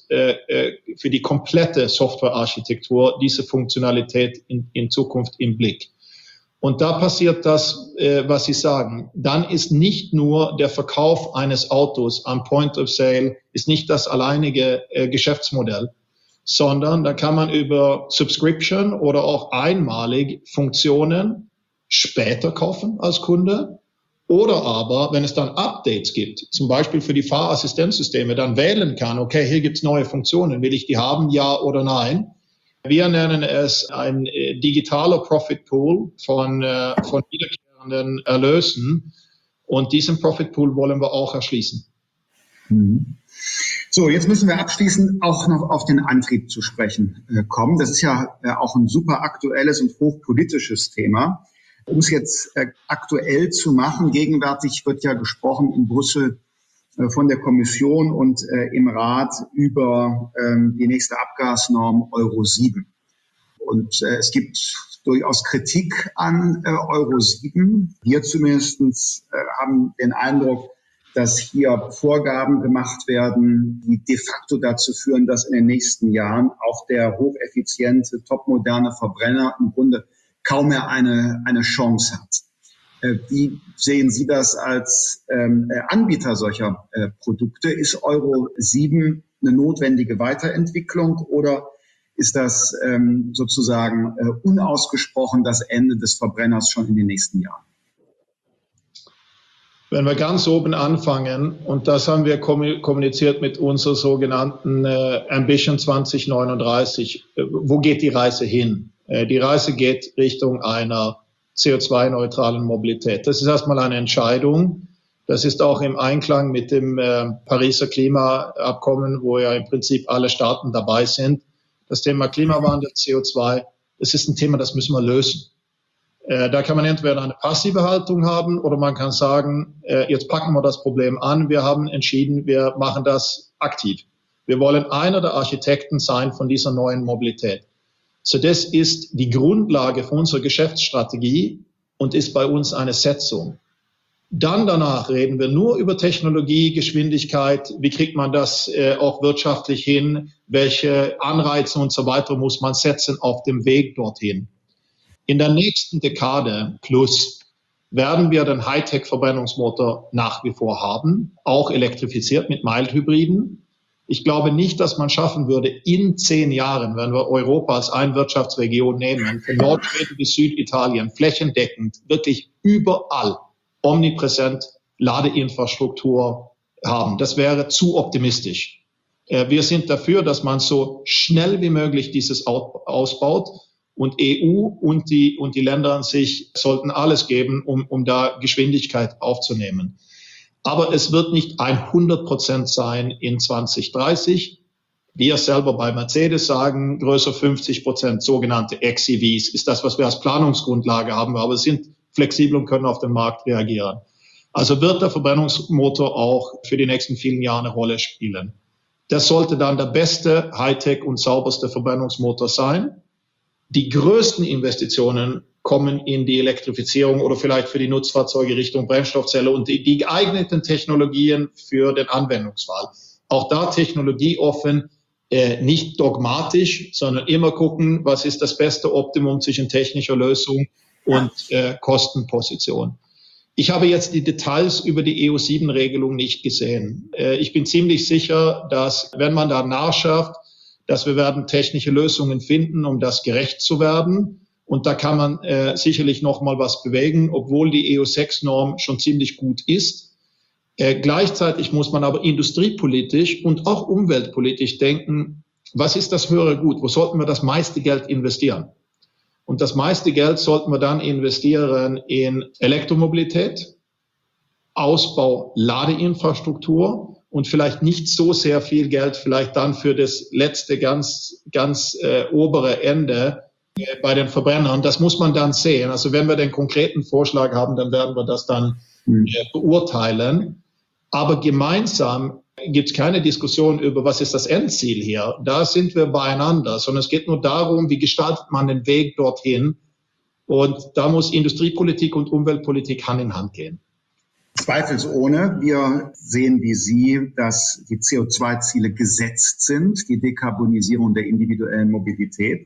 die komplette Softwarearchitektur diese Funktionalität in Zukunft im Blick. Und da passiert das, was Sie sagen. Dann ist nicht nur der Verkauf eines Autos am Point of Sale, ist nicht das alleinige Geschäftsmodell, sondern da kann man über Subscription oder auch einmalig Funktionen später kaufen als Kunde. Oder aber, wenn es dann Updates gibt, zum Beispiel für die Fahrassistenzsysteme, dann wählen kann, okay, hier gibt's neue Funktionen, will ich die haben, ja oder nein? Wir nennen es ein digitaler Profit Pool von wiederkehrenden Erlösen. Und diesen Profit Pool wollen wir auch erschließen. So, jetzt müssen wir abschließend auch noch auf den Antrieb zu sprechen kommen. Das ist ja auch ein super aktuelles und hochpolitisches Thema. Um es jetzt aktuell zu machen, gegenwärtig wird ja gesprochen in Brüssel von der Kommission und im Rat über die nächste Abgasnorm Euro 7. Und es gibt durchaus Kritik an Euro 7. Wir zumindest haben den Eindruck, dass hier Vorgaben gemacht werden, die de facto dazu führen, dass in den nächsten Jahren auch der hocheffiziente, topmoderne Verbrenner im Grunde kaum mehr eine Chance hat. Wie sehen Sie das als Anbieter solcher Produkte? Ist Euro 7 eine notwendige Weiterentwicklung oder ist das sozusagen unausgesprochen das Ende des Verbrenners schon in den nächsten Jahren? Wenn wir ganz oben anfangen, und das haben wir kommuniziert mit unserer sogenannten Ambition 2039, wo geht die Reise hin? Die Reise geht Richtung einer CO2-neutralen Mobilität. Das ist erstmal eine Entscheidung. Das ist auch im Einklang mit dem Pariser Klimaabkommen, wo ja im Prinzip alle Staaten dabei sind. Das Thema Klimawandel, CO2, das ist ein Thema, das müssen wir lösen. Da kann man entweder eine passive Haltung haben oder man kann sagen, jetzt packen wir das Problem an. Wir haben entschieden, wir machen das aktiv. Wir wollen einer der Architekten sein von dieser neuen Mobilität. So, das ist die Grundlage für unsere Geschäftsstrategie und ist bei uns eine Setzung. Dann danach reden wir nur über Technologie, Geschwindigkeit, wie kriegt man das auch wirtschaftlich hin, welche Anreize und so weiter muss man setzen auf dem Weg dorthin. In der nächsten Dekade plus werden wir den Hightech-Verbrennungsmotor nach wie vor haben, auch elektrifiziert mit Mild-Hybriden. Ich glaube nicht, dass man schaffen würde, in 10 Jahren, wenn wir Europa als eine Wirtschaftsregion nehmen, von Nordschweden bis Süditalien, flächendeckend, wirklich überall omnipräsent Ladeinfrastruktur haben. Das wäre zu optimistisch. Wir sind dafür, dass man so schnell wie möglich dieses ausbaut. Und EU und die Länder an sich sollten alles geben, um da Geschwindigkeit aufzunehmen. Aber es wird nicht 100% sein in 2030. Wir selber bei Mercedes sagen, größer 50% sogenannte XEVs ist das, was wir als Planungsgrundlage haben, aber sind flexibel und können auf den Markt reagieren. Also wird der Verbrennungsmotor auch für die nächsten vielen Jahre eine Rolle spielen. Das sollte dann der beste, Hightech und sauberste Verbrennungsmotor sein. Die größten Investitionen kommen in die Elektrifizierung oder vielleicht für die Nutzfahrzeuge Richtung Brennstoffzelle und die geeigneten Technologien für den Anwendungsfall. Auch da technologieoffen, nicht dogmatisch, sondern immer gucken, was ist das beste Optimum zwischen technischer Lösung und Kostenposition. Ich habe jetzt die Details über die EU7-Regelung nicht gesehen. Ich bin ziemlich sicher, dass, wenn man da nachschärft, dass wir werden technische Lösungen finden, um das gerecht zu werden. Und da kann man sicherlich noch mal was bewegen, obwohl die EU6-Norm schon ziemlich gut ist. Gleichzeitig muss man aber industriepolitisch und auch umweltpolitisch denken, was ist das höhere Gut? Wo sollten wir das meiste Geld investieren? Und das meiste Geld sollten wir dann investieren in Elektromobilität, Ausbau Ladeinfrastruktur und vielleicht nicht so sehr viel Geld vielleicht dann für das letzte ganz obere Ende bei den Verbrennern. Das muss man dann sehen. Also wenn wir den konkreten Vorschlag haben, dann werden wir das dann beurteilen. Aber gemeinsam gibt es keine Diskussion über, was ist das Endziel hier. Da sind wir beieinander, sondern es geht nur darum, wie gestaltet man den Weg dorthin. Und da muss Industriepolitik und Umweltpolitik Hand in Hand gehen. Zweifelsohne. Wir sehen wie Sie, dass die CO2-Ziele gesetzt sind, die Dekarbonisierung der individuellen Mobilität.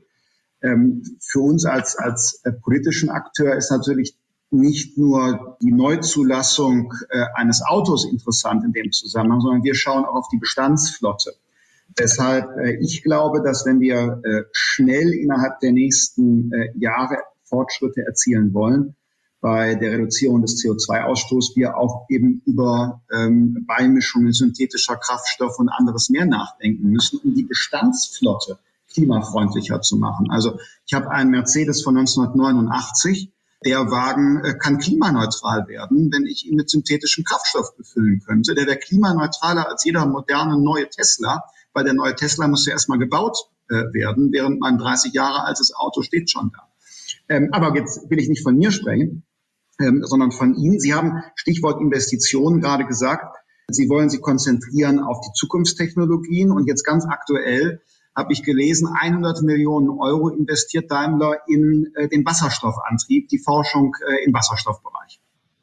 Für uns als politischen Akteur ist natürlich nicht nur die Neuzulassung eines Autos interessant in dem Zusammenhang, sondern wir schauen auch auf die Bestandsflotte. Deshalb, ich glaube, dass wenn wir schnell innerhalb der nächsten Jahre Fortschritte erzielen wollen, bei der Reduzierung des CO2-Ausstoßes, wir auch eben über Beimischungen synthetischer Kraftstoffe und anderes mehr nachdenken müssen, um die Bestandsflotte klimafreundlicher zu machen. Also ich habe einen Mercedes von 1989. Der Wagen kann klimaneutral werden, wenn ich ihn mit synthetischem Kraftstoff befüllen könnte. Der wäre klimaneutraler als jeder moderne neue Tesla, weil der neue Tesla muss ja erstmal gebaut werden, während mein 30 Jahre altes Auto steht schon da. Aber jetzt will ich nicht von mir sprechen, sondern von Ihnen. Sie haben Stichwort Investitionen gerade gesagt. Sie wollen sich konzentrieren auf die Zukunftstechnologien und jetzt ganz aktuell habe ich gelesen, 100 Millionen Euro investiert Daimler in den Wasserstoffantrieb, die Forschung im Wasserstoffbereich.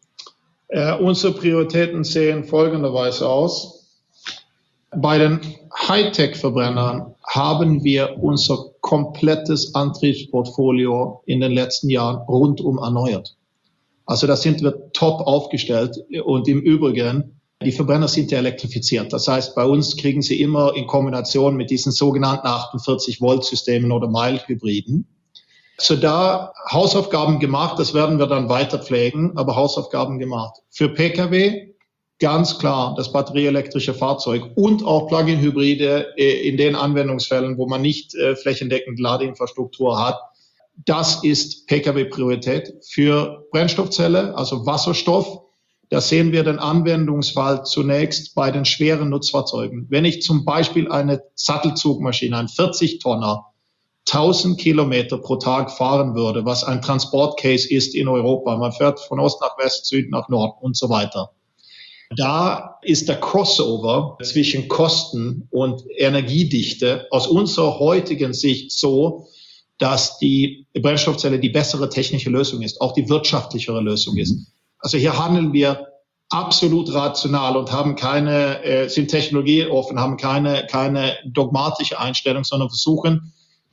Unsere Prioritäten sehen folgenderweise aus. Bei den Hightech-Verbrennern haben wir unser komplettes Antriebsportfolio in den letzten Jahren rundum erneuert. Also da sind wir top aufgestellt und im Übrigen, die Verbrenner sind ja elektrifiziert. Das heißt, bei uns kriegen sie immer in Kombination mit diesen sogenannten 48-Volt-Systemen oder Mild-Hybriden. Also da Hausaufgaben gemacht, das werden wir dann weiter pflegen, aber Hausaufgaben gemacht. Für Pkw ganz klar das batterieelektrische Fahrzeug und auch Plug-in-Hybride in den Anwendungsfällen, wo man nicht flächendeckend Ladeinfrastruktur hat. Das ist Pkw-Priorität. Für Brennstoffzelle, also Wasserstoff, da sehen wir den Anwendungsfall zunächst bei den schweren Nutzfahrzeugen. Wenn ich zum Beispiel eine Sattelzugmaschine, ein 40-Tonner, 1000 Kilometer pro Tag fahren würde, was ein Transportcase ist in Europa, man fährt von Ost nach West, Süd nach Nord und so weiter. Da ist der Crossover zwischen Kosten und Energiedichte aus unserer heutigen Sicht so, dass die Brennstoffzelle die bessere technische Lösung ist, auch die wirtschaftlichere Lösung ist. Also hier handeln wir absolut rational und haben sind technologieoffen, haben keine dogmatische Einstellung, sondern versuchen,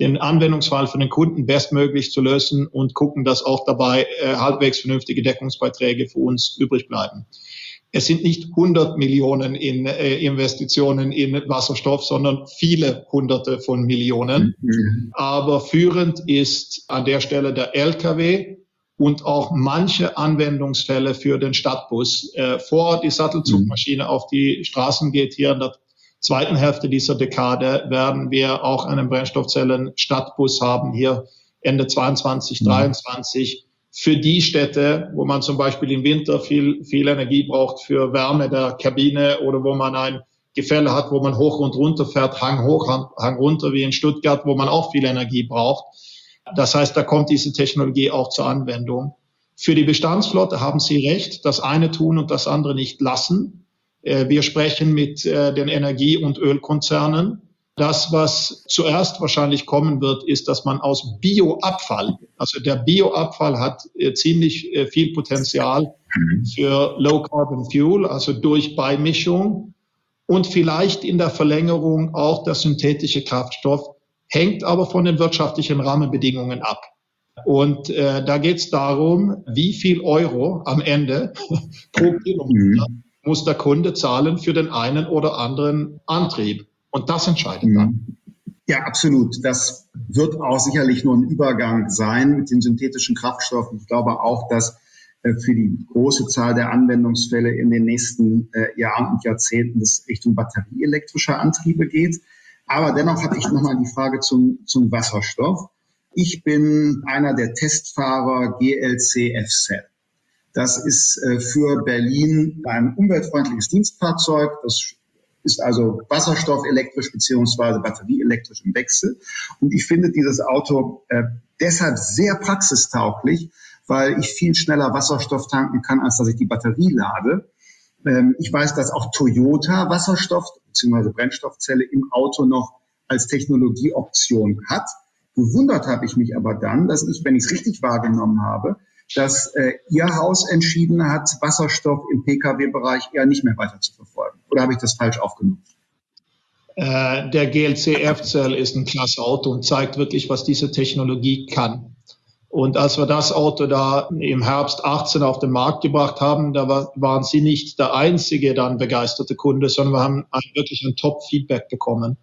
den Anwendungsfall für den Kunden bestmöglich zu lösen und gucken, dass auch dabei halbwegs vernünftige Deckungsbeiträge für uns übrig bleiben. Es sind nicht 100 Millionen in Investitionen in Wasserstoff, sondern viele Hunderte von Millionen. Aber führend ist an der Stelle der LKW und auch manche Anwendungsfälle für den Stadtbus. Vor die Sattelzugmaschine auf die Straßen geht, hier in der zweiten Hälfte dieser Dekade werden wir auch einen Brennstoffzellen-Stadtbus haben, hier Ende 22, 23. Für die Städte, wo man zum Beispiel im Winter viel Energie braucht für Wärme der Kabine oder wo man ein Gefälle hat, wo man hoch und runter fährt, Hang hoch, Hang runter, wie in Stuttgart, wo man auch viel Energie braucht. Das heißt, da kommt diese Technologie auch zur Anwendung. Für die Bestandsflotte haben Sie recht, das eine tun und das andere nicht lassen. Wir sprechen mit den Energie- und Ölkonzernen. Das, was zuerst wahrscheinlich kommen wird, ist, dass man aus Bioabfall, also der Bioabfall hat ziemlich viel Potenzial für Low Carbon Fuel, also durch Beimischung und vielleicht in der Verlängerung auch der synthetische Kraftstoff, hängt aber von den wirtschaftlichen Rahmenbedingungen ab. Und da geht es darum, wie viel Euro am Ende pro Kilometer muss der Kunde zahlen für den einen oder anderen Antrieb. Und das entscheidet dann. Ja, absolut. Das wird auch sicherlich nur ein Übergang sein mit den synthetischen Kraftstoffen. Ich glaube auch, dass für die große Zahl der Anwendungsfälle in den nächsten Jahren und Jahrzehnten es Richtung batterieelektrischer Antriebe geht. Aber dennoch habe ich nochmal die Frage zum Wasserstoff. Ich bin einer der Testfahrer GLC F-Cell. Das ist für Berlin ein umweltfreundliches Dienstfahrzeug. Das ist also wasserstoffelektrisch beziehungsweise batterieelektrisch im Wechsel. Und ich finde dieses Auto deshalb sehr praxistauglich, weil ich viel schneller Wasserstoff tanken kann, als dass ich die Batterie lade. Ich weiß, dass auch Toyota Wasserstoff bzw. Brennstoffzelle im Auto noch als Technologieoption hat. Gewundert habe ich mich aber dann, dass ich, wenn ich es richtig wahrgenommen habe, dass Ihr Haus entschieden hat, Wasserstoff im Pkw-Bereich eher nicht mehr weiter zu verfolgen. Oder habe ich das falsch aufgenommen? Der GLC F-Cell ist ein klasse Auto und zeigt wirklich, was diese Technologie kann. Und als wir das Auto da im Herbst 18 auf den Markt gebracht haben, da waren Sie nicht der einzige dann begeisterte Kunde, sondern wir haben wirklich ein Top-Feedback bekommen.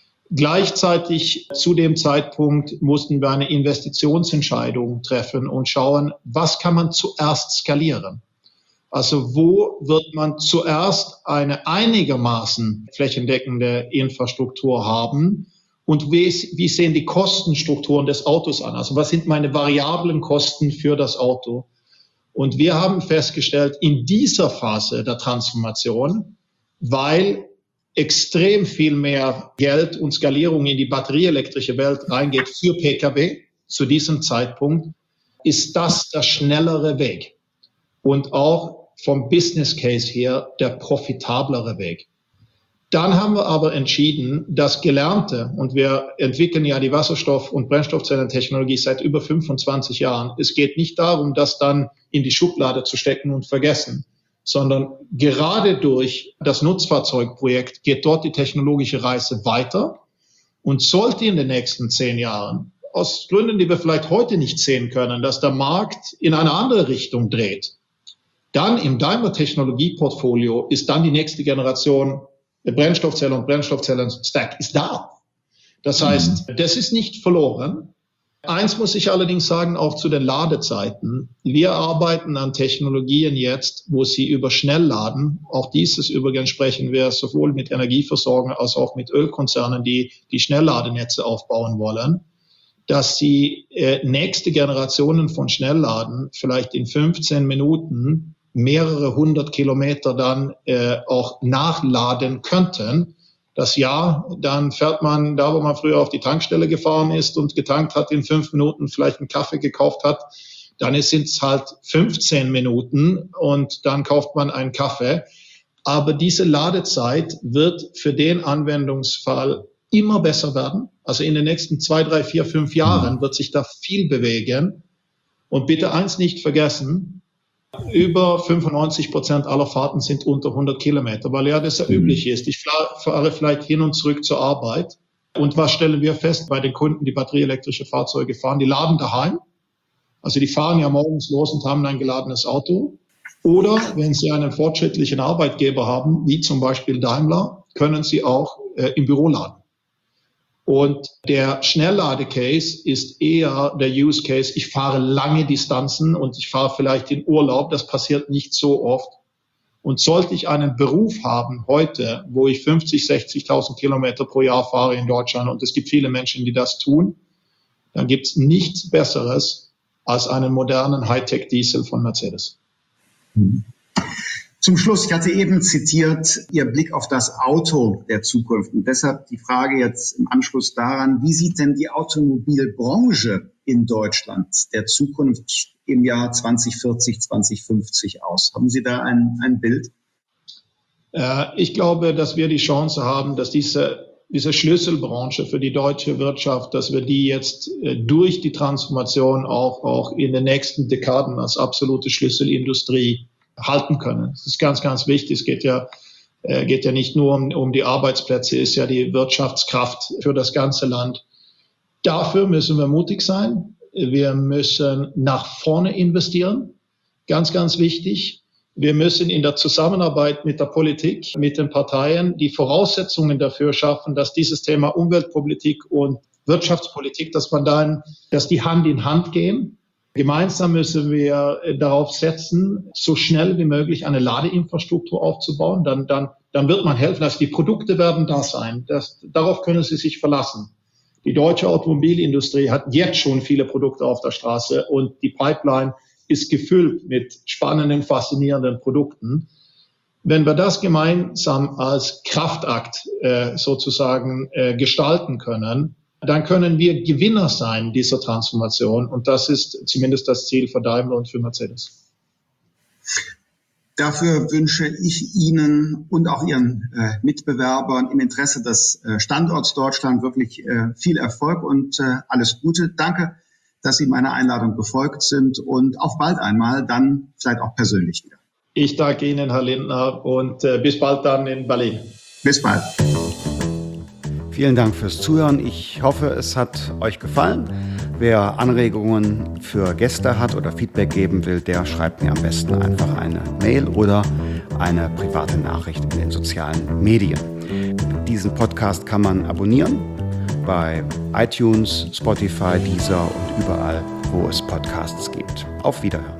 Gleichzeitig zu dem Zeitpunkt mussten wir eine Investitionsentscheidung treffen und schauen, was kann man zuerst skalieren? Also wo wird man zuerst eine einigermaßen flächendeckende Infrastruktur haben? Und wie sehen die Kostenstrukturen des Autos an? Also was sind meine variablen Kosten für das Auto? Und wir haben festgestellt, in dieser Phase der Transformation, weil extrem viel mehr Geld und Skalierung in die batterieelektrische Welt reingeht für Pkw zu diesem Zeitpunkt, ist das der schnellere Weg und auch vom Business Case her der profitablere Weg. Dann haben wir aber entschieden, das Gelernte, und wir entwickeln ja die Wasserstoff- und Brennstoffzellentechnologie seit über 25 Jahren. Es geht nicht darum, das dann in die Schublade zu stecken und vergessen, sondern gerade durch das Nutzfahrzeugprojekt geht dort die technologische Reise weiter und sollte in den nächsten 10 Jahren, aus Gründen, die wir vielleicht heute nicht sehen können, dass der Markt in eine andere Richtung dreht, dann im Daimler-Technologieportfolio ist dann die nächste Generation der Brennstoffzelle und Brennstoffzellen-Stack ist da. Das heißt, das ist nicht verloren. Eins muss ich allerdings sagen, auch zu den Ladezeiten. Wir arbeiten an Technologien jetzt, wo Sie über Schnellladen, auch dieses übrigens sprechen wir sowohl mit Energieversorgern als auch mit Ölkonzernen, die Schnellladennetze aufbauen wollen, dass Sie nächste Generationen von Schnellladen vielleicht in 15 Minuten mehrere 100 Kilometer dann auch nachladen könnten. Das Jahr, dann fährt man da, wo man früher auf die Tankstelle gefahren ist und getankt hat, in 5 Minuten vielleicht einen Kaffee gekauft hat. Dann sind es halt 15 Minuten und dann kauft man einen Kaffee. Aber diese Ladezeit wird für den Anwendungsfall immer besser werden. Also in den nächsten 2, 3, 4, 5 Jahren wird sich da viel bewegen. Und bitte eins nicht vergessen, über 95% aller Fahrten sind unter 100 Kilometer, weil ja das ja üblich ist. Ich fahre vielleicht hin und zurück zur Arbeit Und was stellen wir fest bei den Kunden, die batterieelektrische Fahrzeuge fahren? Die laden daheim. Also die fahren ja morgens los und haben ein geladenes Auto. Oder wenn sie einen fortschrittlichen Arbeitgeber haben, wie zum Beispiel Daimler, können sie auch im Büro laden. Und der Schnelllade-Case ist eher der Use Case. Ich fahre lange Distanzen und ich fahre vielleicht in Urlaub. Das passiert nicht so oft. Und sollte ich einen Beruf haben heute, wo ich 50.000, 60.000 Kilometer pro Jahr fahre in Deutschland, und es gibt viele Menschen, die das tun, dann gibt es nichts Besseres als einen modernen Hightech-Diesel von Mercedes. Zum Schluss, ich hatte eben zitiert, Ihr Blick auf das Auto der Zukunft. Und deshalb die Frage jetzt im Anschluss daran, wie sieht denn die Automobilbranche in Deutschland der Zukunft im Jahr 2040, 2050 aus? Haben Sie da ein Bild? Ich glaube, dass wir die Chance haben, dass diese Schlüsselbranche für die deutsche Wirtschaft, dass wir die jetzt durch die Transformation auch in den nächsten Dekaden als absolute Schlüsselindustrie halten können. Das ist ganz, ganz wichtig. Es geht ja nicht nur um die Arbeitsplätze, ist ja die Wirtschaftskraft für das ganze Land. Dafür müssen wir mutig sein. Wir müssen nach vorne investieren. Ganz, ganz wichtig. Wir müssen in der Zusammenarbeit mit der Politik, mit den Parteien die Voraussetzungen dafür schaffen, dass dieses Thema Umweltpolitik und Wirtschaftspolitik, dass die Hand in Hand gehen. Gemeinsam müssen wir darauf setzen, so schnell wie möglich eine Ladeinfrastruktur aufzubauen. Dann wird man helfen. Also die Produkte werden da sein. Darauf können Sie sich verlassen. Die deutsche Automobilindustrie hat jetzt schon viele Produkte auf der Straße und die Pipeline ist gefüllt mit spannenden, faszinierenden Produkten. Wenn wir das gemeinsam als Kraftakt sozusagen gestalten können, dann können wir Gewinner sein dieser Transformation. Und das ist zumindest das Ziel für Daimler und für Mercedes. Dafür wünsche ich Ihnen und auch Ihren Mitbewerbern im Interesse des Standorts Deutschland wirklich viel Erfolg und alles Gute. Danke, dass Sie meiner Einladung gefolgt sind und auf bald einmal, dann vielleicht auch persönlich wieder. Ich danke Ihnen, Herr Lindner, und bis bald dann in Berlin. Bis bald. Vielen Dank fürs Zuhören. Ich hoffe, es hat euch gefallen. Wer Anregungen für Gäste hat oder Feedback geben will, der schreibt mir am besten einfach eine Mail oder eine private Nachricht in den sozialen Medien. Diesen Podcast kann man abonnieren bei iTunes, Spotify, Deezer und überall, wo es Podcasts gibt. Auf Wiederhören.